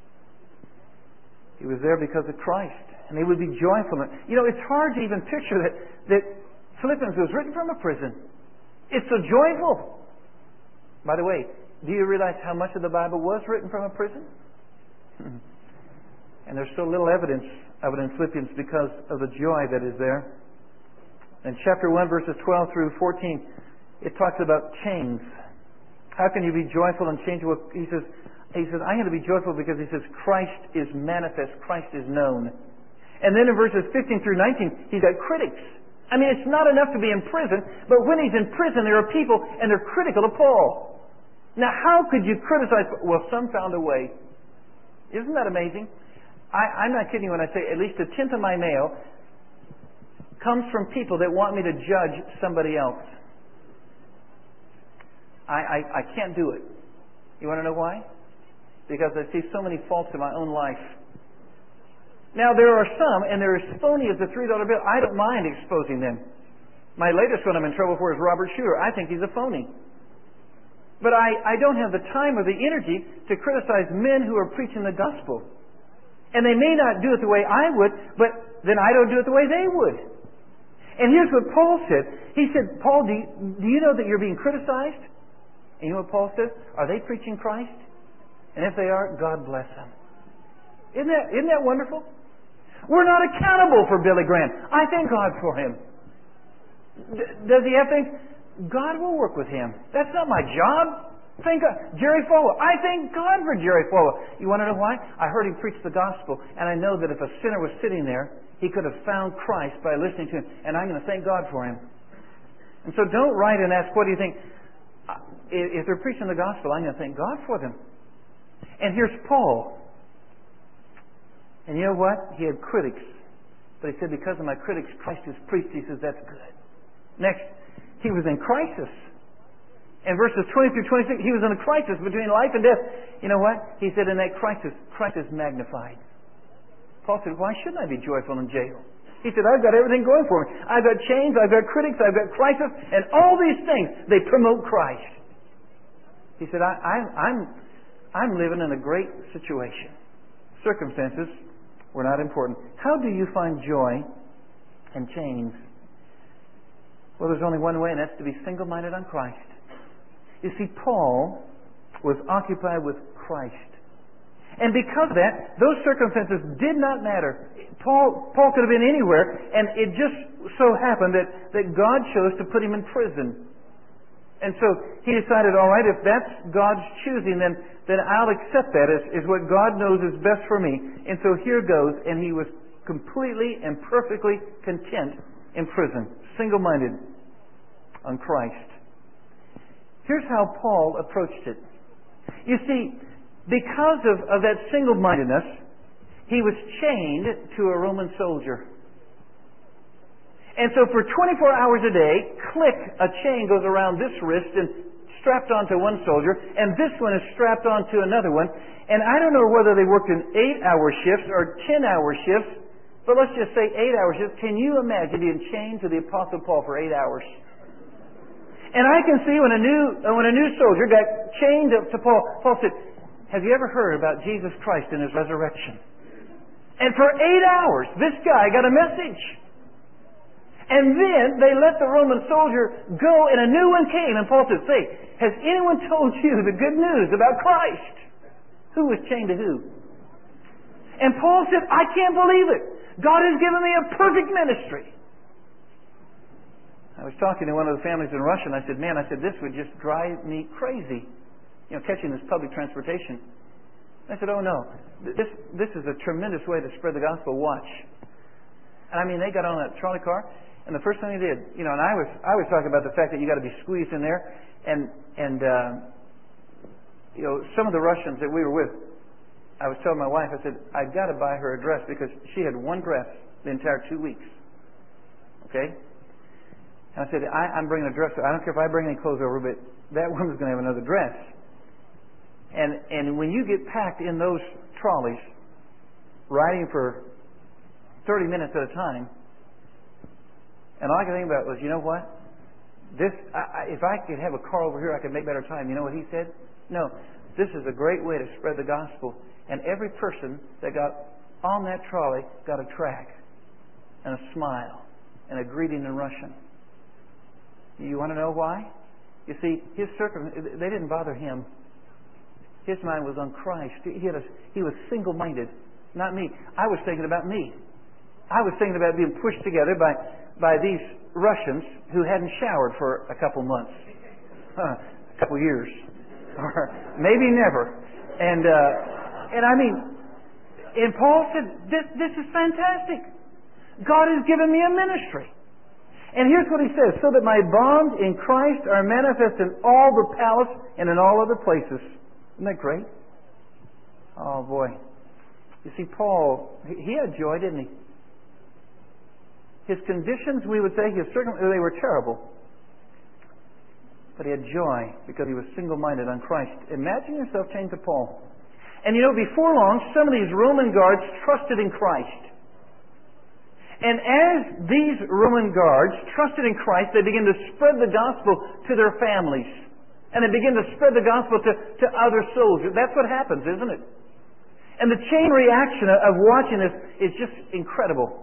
He was there because of Christ. And he would be joyful. It's hard to even picture that Philippians was written from a prison. It's so joyful. By the way, do you realize how much of the Bible was written from a prison? And there's so little evidence of it in Philippians because of the joy that is there. In chapter 1, verses 12 through 14, it talks about chains. How can you be joyful and changeable? He says, I'm going to be joyful because he says, Christ is manifest, Christ is known. And then in verses 15 through 19, he's got critics. I mean, it's not enough to be in prison, but when he's in prison, there are people, and they're critical of Paul. Now, how could you criticize? Well, some found a way. Isn't that amazing? I'm not kidding when I say at least a tenth of my mail comes from people that want me to judge somebody else. I can't do it. You want to know why? Because I see so many faults in my own life. Now, there are some, and they're as phony as the $3 bill. I don't mind exposing them. My latest one I'm in trouble for is Robert Schuller. I think he's a phony. But I don't have the time or the energy to criticize men who are preaching the gospel. And they may not do it the way I would, but then I don't do it the way they would. And here's what Paul said. He said, Paul, do you know that you're being criticized? And you know what Paul says? Are they preaching Christ? And if they are, God bless them. Isn't that wonderful? We're not accountable for Billy Graham. I thank God for him. Does he have things? God will work with him. That's not my job. Thank God. Jerry Falwell. I thank God for Jerry Falwell. You want to know why? I heard him preach the gospel, and I know that if a sinner was sitting there, he could have found Christ by listening to him, and I'm going to thank God for him. And so don't write and ask, what do you think? If they're preaching the gospel, I'm going to thank God for them. And here's Paul. And you know what? He had critics. But he said, because of my critics, Christ is preached. He says, that's good. Next, he was in crisis. In verses 20 through 26, he was in a crisis between life and death. You know what? He said, in that crisis, Christ is magnified. Paul said, why shouldn't I be joyful in jail? He said, I've got everything going for me. I've got chains, I've got critics, I've got crisis, and all these things, they promote Christ. He said, I'm living in a great situation. Circumstances were not important. How do you find joy in chains? Well, there's only one way, and that's to be single-minded on Christ. You see, Paul was occupied with Christ. And because of that, those circumstances did not matter. Paul could have been anywhere, and it just so happened that God chose to put him in prison. And so he decided, all right, if that's God's choosing, then I'll accept that as what God knows is best for me. And so here goes, and he was completely and perfectly content in prison, single-minded on Christ. Here's how Paul approached it. You see, because of that single-mindedness, he was chained to a Roman soldier. And so for 24 hours a day, click, a chain goes around this wrist and strapped onto one soldier, and this one is strapped onto another one. And I don't know whether they worked in 8-hour shifts or 10-hour shifts, but let's just say 8-hour shifts. Can you imagine being chained to the Apostle Paul for 8 hours? And I can see when a new soldier got chained up to Paul, Paul said, "Have you ever heard about Jesus Christ and His resurrection?" And for 8 hours, this guy got a message. And then they let the Roman soldier go, and a new one came. And Paul said, "Say, has anyone told you the good news about Christ?" Who was chained to who? And Paul said, "I can't believe it. God has given me a perfect ministry." I was talking to one of the families in Russia, and I said, this would just drive me crazy, catching this public transportation. I said, "Oh no, this is a tremendous way to spread the gospel. Watch." And I mean, they got on that trolley car, and the first thing they did, and I was talking about the fact that you got to be squeezed in there, and some of the Russians that we were with, I was telling my wife, I said, "I've got to buy her a dress," because she had one dress the entire 2 weeks. Okay? And I said, I'm bringing a dress. I don't care if I bring any clothes over, but that woman's going to have another dress. And when you get packed in those trolleys, riding for 30 minutes at a time, and all I could think about was, you know what? If I could have a car over here, I could make better time. You know what he said? No, this is a great way to spread the gospel. And every person that got on that trolley got a track and a smile and a greeting in Russian. You want to know why? You see, they didn't bother him. His mind was on Christ. He was single-minded, not me. I was thinking about me. I was thinking about being pushed together by these Russians who hadn't showered for a couple months, a couple years, or maybe never. And I mean, and Paul said, "This is fantastic. God has given me a ministry." And here's what he says: "So that my bonds in Christ are manifest in all the palace and in all other places." Isn't that great? Oh boy. You see, Paul, he had joy, didn't he? His conditions, we would say, they were terrible. But he had joy because he was single-minded on Christ. Imagine yourself chained to Paul. And before long, some of these Roman guards trusted in Christ. And as these Roman guards trusted in Christ, they began to spread the gospel to their families. And they began to spread the gospel to other soldiers. That's what happens, isn't it? And the chain reaction of watching this is just incredible.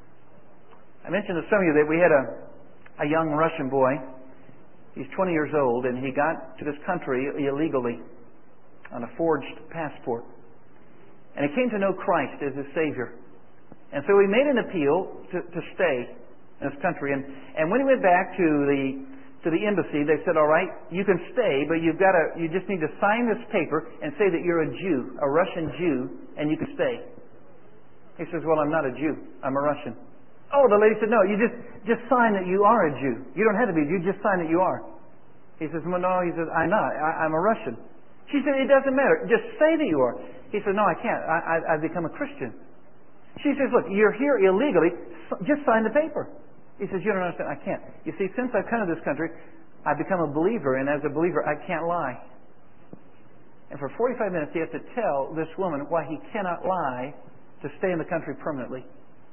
I mentioned to some of you that we had a young Russian boy. He's 20 years old, and he got to this country illegally on a forged passport. And he came to know Christ as his Savior. And so he made an appeal to stay in this country. And when he went back to the embassy, they said, "All right, you can stay, but you just need to sign this paper and say that you're a Jew, a Russian Jew, and you can stay." He says, "Well, I'm not a Jew. I'm a Russian." Oh, the lady said, "No, you just sign that you are a Jew. You don't have to be a Jew. Just sign that you are." He says, "Well, no." He says, "I'm not. I'm a Russian." She said, "It doesn't matter. Just say that you are." He said, "No, I can't. I've become a Christian." She says, "Look, you're here illegally. Just sign the paper." He says, "You don't understand. I can't. You see, since I've come to this country, I've become a believer, and as a believer, I can't lie." And for 45 minutes, he has to tell this woman why he cannot lie to stay in the country permanently.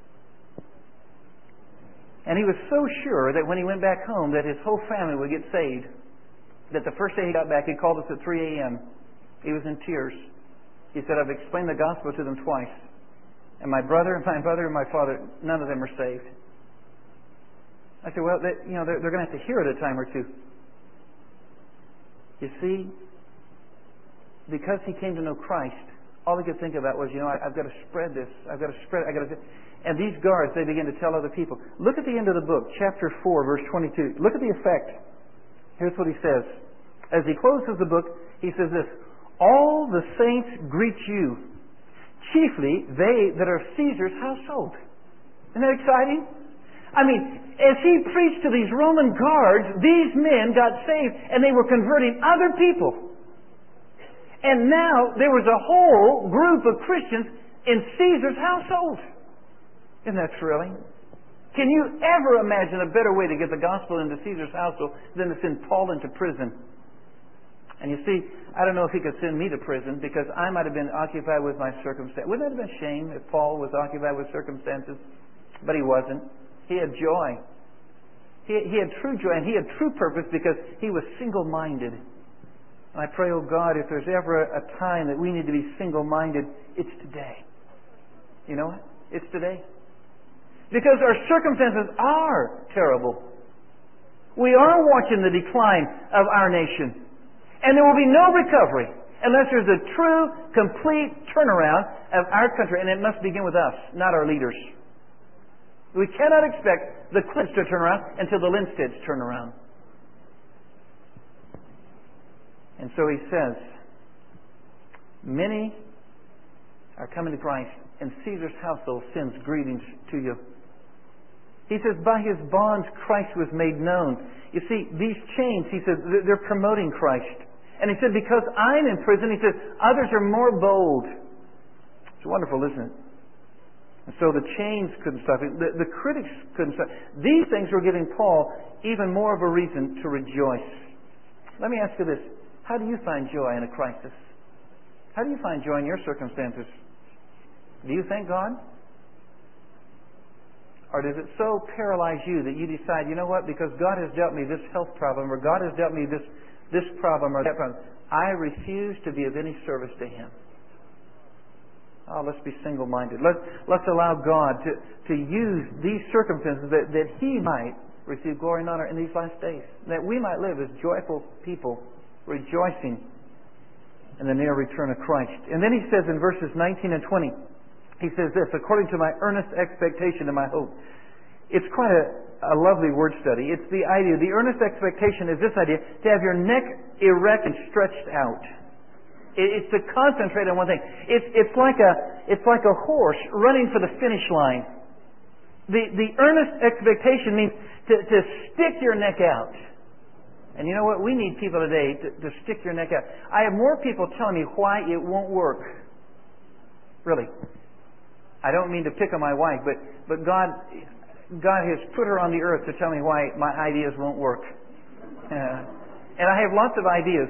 And he was so sure that when he went back home that his whole family would get saved, that the first day he got back, he called us at 3 a.m. He was in tears. He said, "I've explained the gospel to them twice. And my brother and my father, none of them are saved." I said, "Well, they're going to have to hear it a time or two." You see, because he came to know Christ, All he could think about was, I've got to spread this. I've got to spread it. And these guards, they begin to tell other people. Look at the end of the book, chapter 4, verse 22. Look at the effect. Here's what he says. As he closes the book, he says this, all the saints greet you, chiefly they that are Caesar's household. Isn't that exciting? I mean, as he preached to these Roman guards, these men got saved and they were converting other people. And now there was a whole group of Christians in Caesar's household. Isn't that thrilling? Can you ever imagine a better way to get the gospel into Caesar's household than to send Paul into prison? And you see, I don't know if he could send me to prison because I might have been occupied with my circumstances. Wouldn't that have been a shame if Paul was occupied with circumstances? But he wasn't. He had joy. He had true joy and he had true purpose because he was single-minded. I pray, oh God, if there's ever a time that we need to be single-minded, it's today. You know what? It's today. Because our circumstances are terrible. We are watching the decline of our nation. And there will be no recovery unless there's a true, complete turnaround of our country. And it must begin with us, not our leaders. We cannot expect the Clintons to turn around until the Linsteads turn around. And so he says, many are coming to Christ, and Caesar's household sends greetings to you. He says, by his bonds Christ was made known. You see, these chains, he says, they're promoting Christ. And he said, because I'm in prison, he says, others are more bold. It's wonderful, isn't it? And so the chains couldn't stop it. The critics couldn't stop it. These things were giving Paul even more of a reason to rejoice. Let me ask you this. How do you find joy in a crisis? How do you find joy in your circumstances? Do you thank God? Or does it so paralyze you that you decide, you know what, because God has dealt me this health problem, or God has dealt me this problem or that problem, I refuse to be of any service to Him. Oh, let's be single-minded. Let's allow God to use these circumstances that He might receive glory and honor in these last days. That we might live as joyful people, rejoicing in the near return of Christ. And then he says in verses 19 and 20, he says this, according to my earnest expectation and my hope. It's quite a lovely word study. It's the idea, the earnest expectation is this idea, to have your neck erect and stretched out. It's to concentrate on one thing. It's like a horse running for the finish line. The earnest expectation means to stick your neck out. And you know what? We need people today to stick your neck out. I have more people telling me why it won't work. Really. I don't mean to pick on my wife, but God has put her on the earth to tell me why my ideas won't work. And I have lots of ideas,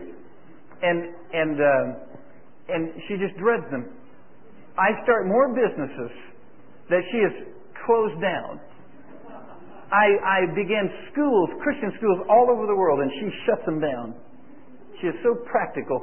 and she just dreads them. I start more businesses that she has closed down. I began schools, Christian schools all over the world, and she shuts them down. She is so practical.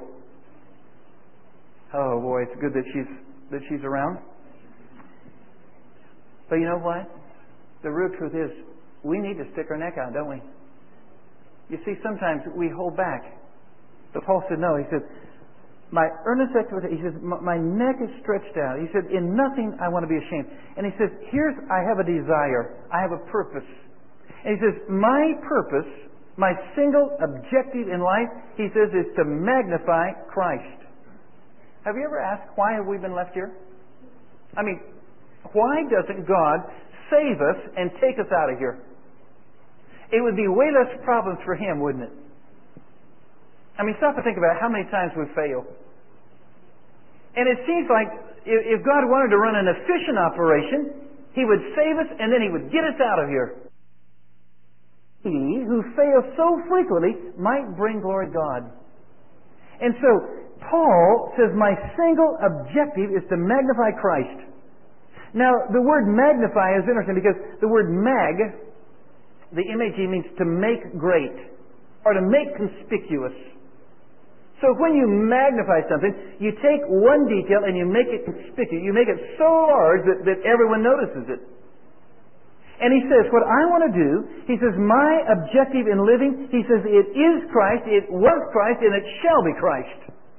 Oh boy, it's good that she's around. But you know what? The real truth is, we need to stick our neck out, don't we? You see, sometimes we hold back. But Paul said, no. He said, my earnest expectation, he says, my neck is stretched out. He said, in nothing I want to be ashamed. And he says, I have a desire. I have a purpose. And he says, my purpose, my single objective in life, he says, is to magnify Christ. Have you ever asked, why have we been left here? I mean, why doesn't God save us and take us out of here? It would be way less problems for Him, wouldn't it? I mean, stop and think about how many times we fail. And it seems like if God wanted to run an efficient operation, He would save us and then He would get us out of here. He who fails so frequently might bring glory to God. And so, Paul says, my single objective is to magnify Christ. Now, the word magnify is interesting because the word mag, the M-A-G, means to make great or to make conspicuous. So when you magnify something, you take one detail and you make it conspicuous. You make it so large that everyone notices it. And he says, what I want to do, he says, my objective in living, he says, it is Christ, it was Christ, and it shall be Christ.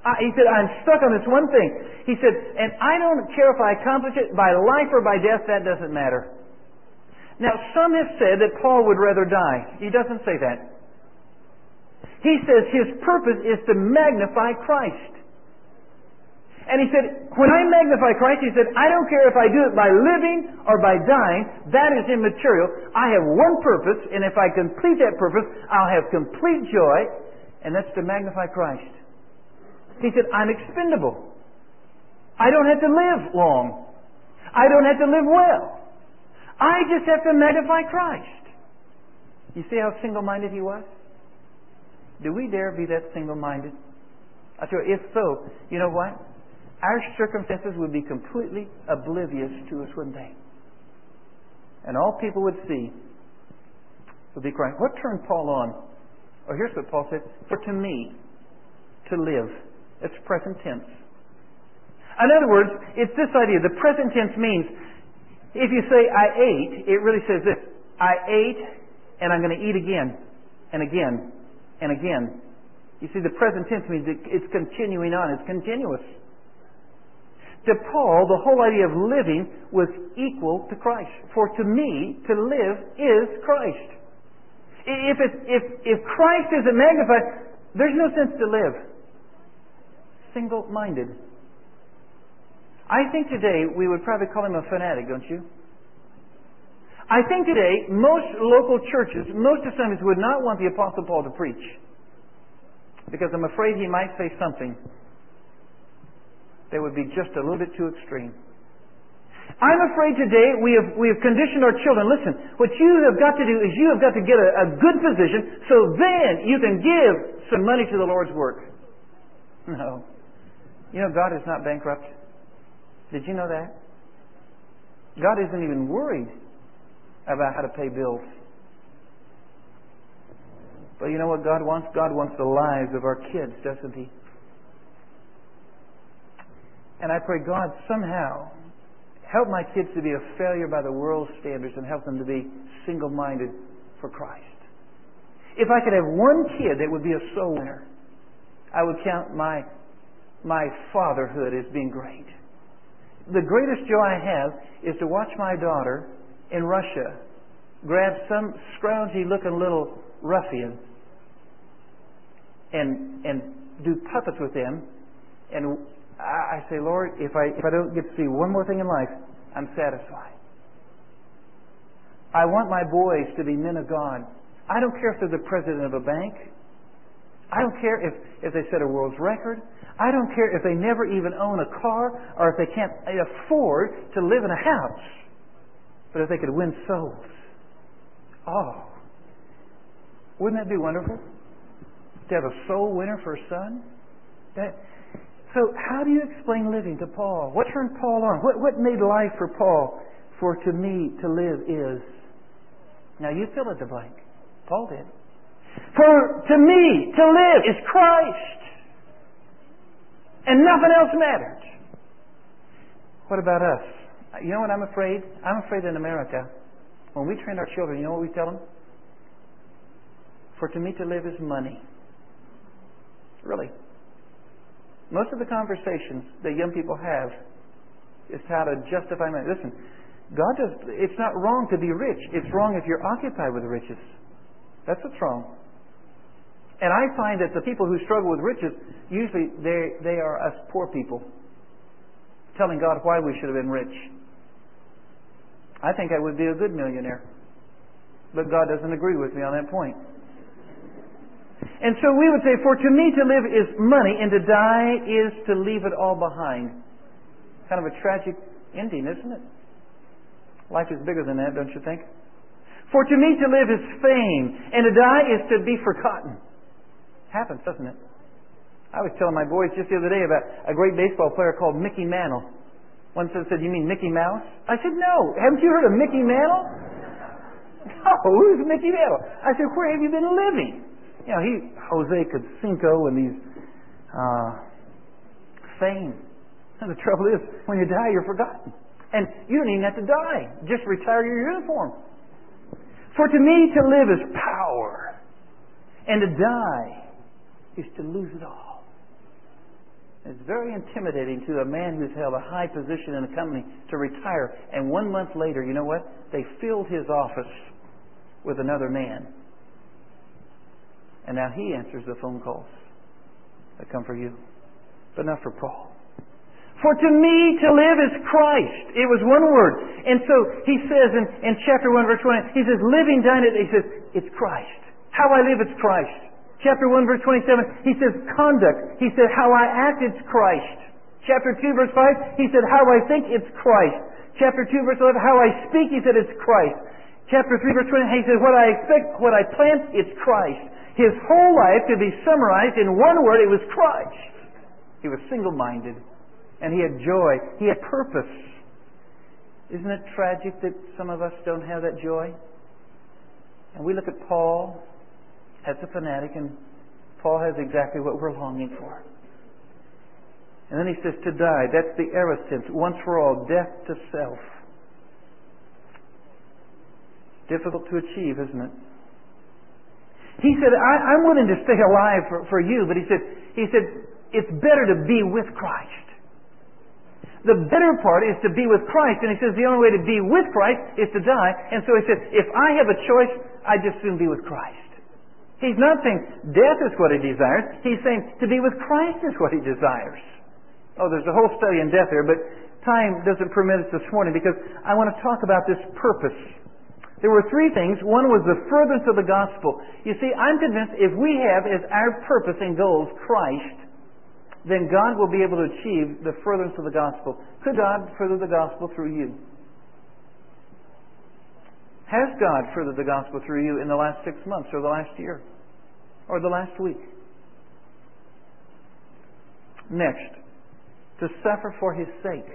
He said, I'm stuck on this one thing. He said, and I don't care if I accomplish it by life or by death, that doesn't matter. Now, some have said that Paul would rather die. He doesn't say that. He says his purpose is to magnify Christ. And he said, when I magnify Christ, he said, I don't care if I do it by living or by dying. That is immaterial. I have one purpose, and if I complete that purpose, I'll have complete joy, and that's to magnify Christ. He said, I'm expendable. I don't have to live long. I don't have to live well. I just have to magnify Christ. You see how single-minded he was? Do we dare be that single-minded? I tell you, if so, you know what? Our circumstances would be completely oblivious to us, wouldn't they? And all people would see would be crying. What turned Paul on? Oh, here's what Paul said. For to me, to live. It's present tense. In other words, it's this idea. The present tense means, if you say, I ate, it really says this. I ate, and I'm going to eat again, and again, and again. You see, the present tense means it's continuing on. It's continuous. To Paul, the whole idea of living was equal to Christ. For to me, to live is Christ. If Christ isn't magnified, there's no sense to live. Single-minded. I think today we would probably call him a fanatic, don't you? I think today most local churches, most assemblies would not want the Apostle Paul to preach, because I'm afraid he might say something that would be just a little bit too extreme. I'm afraid today we have conditioned our children. Listen, what you have got to do is you have got to get a good position so then you can give some money to the Lord's work. No. You know, God is not bankrupt. Did you know that? God isn't even worried about how to pay bills. But you know what God wants? God wants the lives of our kids, doesn't He? And I pray, God, somehow help my kids to be a failure by the world's standards and help them to be single-minded for Christ. If I could have one kid that would be a soul winner, I would count my fatherhood as being great. The greatest joy I have is to watch my daughter in Russia grab some scroungy-looking little ruffian and do puppets with them. And I say, Lord, if I don't get to see one more thing in life, I'm satisfied. I want my boys to be men of God. I don't care if they're the president of a bank. I don't care if they set a world's record. I don't care if they never even own a car or if they can't afford to live in a house. But if they could win souls. Oh, wouldn't that be wonderful? To have a soul winner for a son? So how do you explain living to Paul? What turned Paul on? What made life for Paul? For to me to live is. Now you fill in the blank. Paul did. For to me to live is Christ. And nothing else matters. What about us? You know what I'm afraid? I'm afraid in America, when we train our children, you know what we tell them? For to me to live is money. Really. Most of the conversations that young people have is how to justify money. Listen, it's not wrong to be rich. It's wrong if you're occupied with riches. That's what's wrong. And I find that the people who struggle with riches, usually they are us poor people, telling God why we should have been rich. I think I would be a good millionaire. But God doesn't agree with me on that point. And so we would say, for to me to live is money, and to die is to leave it all behind. Kind of a tragic ending, isn't it? Life is bigger than that, don't you think? For to me to live is fame, and to die is to be forgotten. Happens, doesn't it? I was telling my boys just the other day about a great baseball player called Mickey Mantle. One said, you mean Mickey Mouse? I said, no. Haven't you heard of Mickey Mantle? No, who's Mickey Mantle? I said, where have you been living? You know, Jose Canseco and these fame. And the trouble is, when you die, you're forgotten. And you don't even have to die. Just retire your uniform. For to me to live is power, and to die is to lose it all. It's very intimidating to a man who's held a high position in a company to retire. And 1 month later, you know what? They filled his office with another man. And now he answers the phone calls that come for you. But not for Paul. For to me to live is Christ. It was one word. And so he says in chapter 1 verse 20, he says, living, dying, he says, it's Christ. How I live, it's Christ. Chapter 1 verse 27, he says, conduct. He said, how I act, it's Christ. Chapter 2 verse 5, he said, how I think, it's Christ. Chapter 2 verse 11, how I speak, he said, it's Christ. Chapter 3 verse 20, he said, what I expect, what I plan, it's Christ. His whole life could be summarized in one word, it was Christ. He was single-minded. And he had joy. He had purpose. Isn't it tragic that some of us don't have that joy? And we look at Paul as a fanatic, and Paul has exactly what we're longing for. And then he says to die. That's the aorist tense. Once for all, death to self. Difficult to achieve, isn't it? He said, I'm willing to stay alive for you, but he said, it's better to be with Christ. The better part is to be with Christ. And he says the only way to be with Christ is to die. And so he said, if I have a choice, I'd just soon be with Christ. He's not saying death is what he desires. He's saying to be with Christ is what he desires. Oh, there's a whole study in death here, but time doesn't permit us this morning because I want to talk about this purpose. There were three things. One was the furtherance of the gospel. You see, I'm convinced if we have as our purpose and goals Christ, then God will be able to achieve the furtherance of the gospel. Could God further the gospel through you? Has God furthered the gospel through you in the last 6 months or the last year or the last week? Next, to suffer for His sake.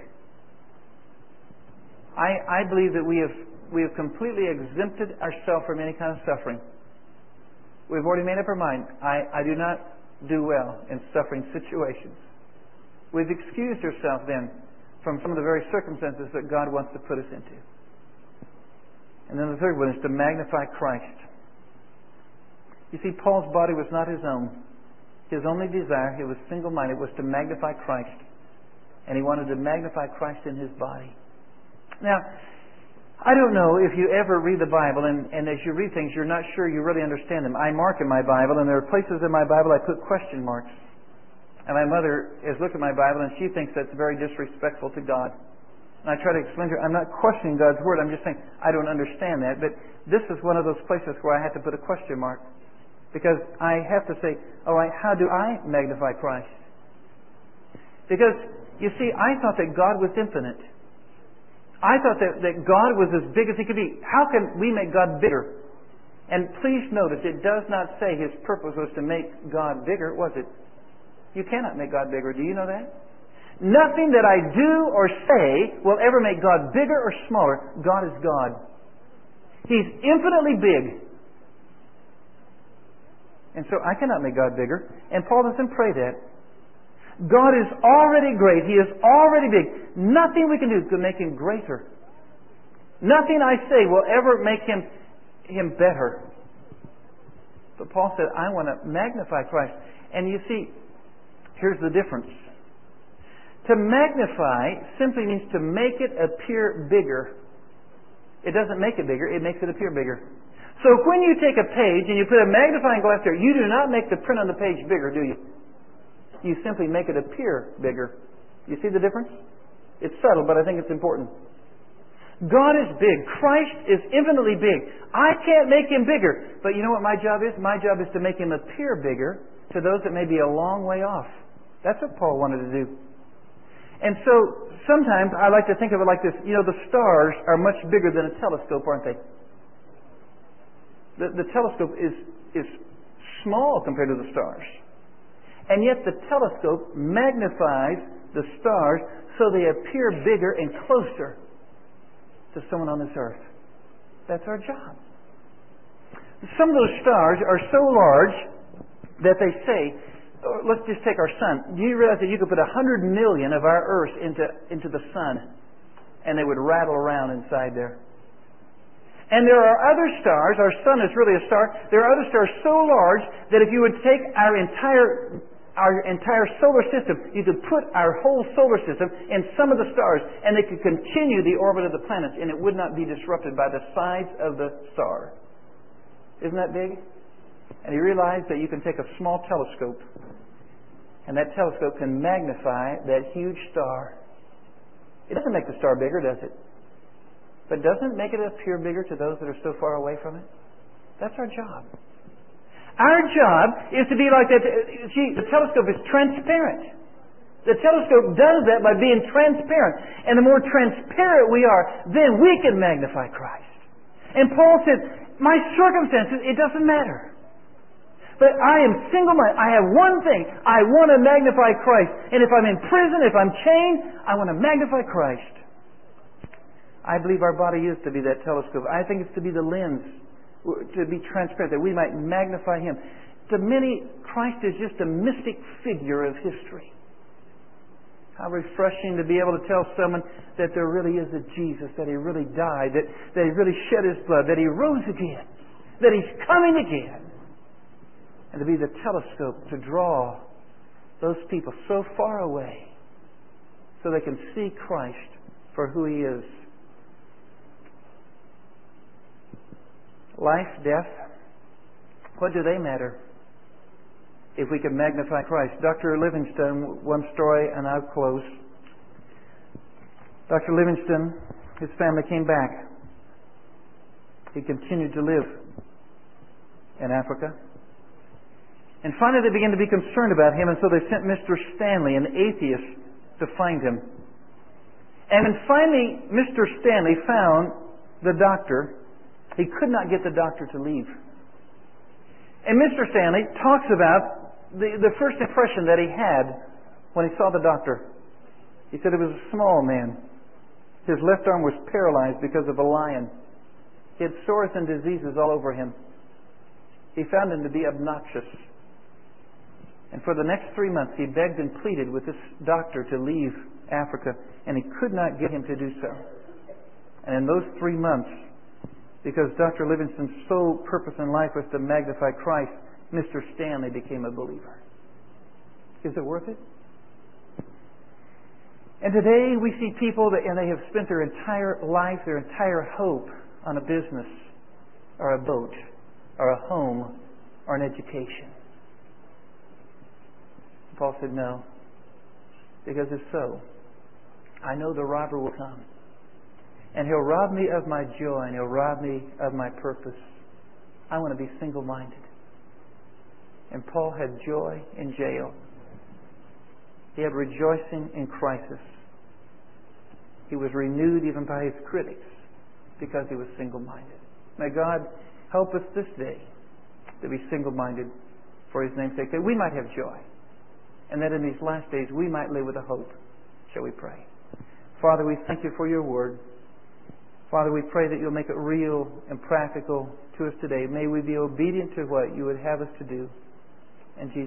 I believe that we have completely exempted ourselves from any kind of suffering. We've already made up our mind. I do not do well in suffering situations. We've excused ourselves then from some of the very circumstances that God wants to put us into. And then the third one is to magnify Christ. You see, Paul's body was not his own. His only desire, he was single-minded, was to magnify Christ. And he wanted to magnify Christ in his body. Now, I don't know if you ever read the Bible and as you read things you're not sure you really understand them. I mark in my Bible, and there are places in my Bible I put question marks. And my mother has looked at my Bible and she thinks that's very disrespectful to God. And I try to explain to her, I'm not questioning God's Word, I'm just saying I don't understand that. But this is one of those places where I have to put a question mark. Because I have to say, all right, how do I magnify Christ? Because, you see, I thought that God was infinite. I thought that God was as big as He could be. How can we make God bigger? And please notice, it does not say His purpose was to make God bigger, was it? You cannot make God bigger. Do you know that? Nothing that I do or say will ever make God bigger or smaller. God is God. He's infinitely big. And so I cannot make God bigger. And Paul doesn't pray that. God is already great. He is already big. Nothing we can do to make Him greater. Nothing I say will ever make Him better. But Paul said, I want to magnify Christ. And you see, here's the difference. To magnify simply means to make it appear bigger. It doesn't make it bigger, it makes it appear bigger. So when you take a page and you put a magnifying glass there, you do not make the print on the page bigger, do you? You simply make it appear bigger. You see the difference? It's subtle, but I think it's important. God is big. Christ is infinitely big. I can't make Him bigger. But you know what my job is? My job is to make Him appear bigger to those that may be a long way off. That's what Paul wanted to do. And so sometimes I like to think of it like this. You know, the stars are much bigger than a telescope, aren't they? The telescope is small compared to the stars. And yet the telescope magnifies the stars so they appear bigger and closer to someone on this earth. That's our job. Some of those stars are so large that they say, let's just take our sun. Do you realize that you could put 100 million of our Earth into the sun and they would rattle around inside there? And there are other stars, our sun is really a star, there are other stars so large that if you would take our entire our entire solar system. You could put our whole solar system in some of the stars, and they could continue the orbit of the planets, and it would not be disrupted by the size of the star. Isn't that big? And you realize that you can take a small telescope, and that telescope can magnify that huge star. It doesn't make the star bigger, does it? But doesn't it make it appear bigger to those that are so far away from it? That's our job. Our job is to be like that. See, the telescope is transparent. The telescope does that by being transparent. And the more transparent we are, then we can magnify Christ. And Paul said, my circumstances, it doesn't matter. But I am single-minded. I have one thing. I want to magnify Christ. And if I'm in prison, if I'm chained, I want to magnify Christ. I believe our body is to be that telescope. I think it's to be the lens, to be transparent, that we might magnify Him. To many, Christ is just a mystic figure of history. How refreshing to be able to tell someone that there really is a Jesus, that He really died, that He really shed His blood, that He rose again, that He's coming again. And to be the telescope to draw those people so far away so they can see Christ for who He is. Life, death, what do they matter if we can magnify Christ? Dr. Livingstone, one story and I'll close. Dr. Livingstone, his family came back. He continued to live in Africa. And finally they began to be concerned about him, and so they sent Mr. Stanley, an atheist, to find him. And then finally Mr. Stanley found the doctor. He could not get the doctor to leave. And Mr. Stanley talks about the first impression that he had when he saw the doctor. He said it was a small man. His left arm was paralyzed because of a lion. He had sores and diseases all over him. He found him to be obnoxious. And for the next 3 months he begged and pleaded with this doctor to leave Africa, and he could not get him to do so. And in those 3 months, because Dr. Livingstone's sole purpose in life was to magnify Christ, Mr. Stanley became a believer. Is it worth it? And today we see people and they have spent their entire life, their entire hope on a business or a boat or a home or an education. Paul said, no. Because if so, I know the robber will come. And he'll rob me of my joy, and he'll rob me of my purpose. I want to be single-minded. And Paul had joy in jail. He had rejoicing in crisis. He was renewed even by his critics because he was single-minded. May God help us this day to be single-minded for His name's sake, that we might have joy, and that in these last days we might live with a hope. Shall we pray? Father, we thank You for Your Word. Father, we pray that You'll make it real and practical to us today. May we be obedient to what You would have us to do. In Jesus'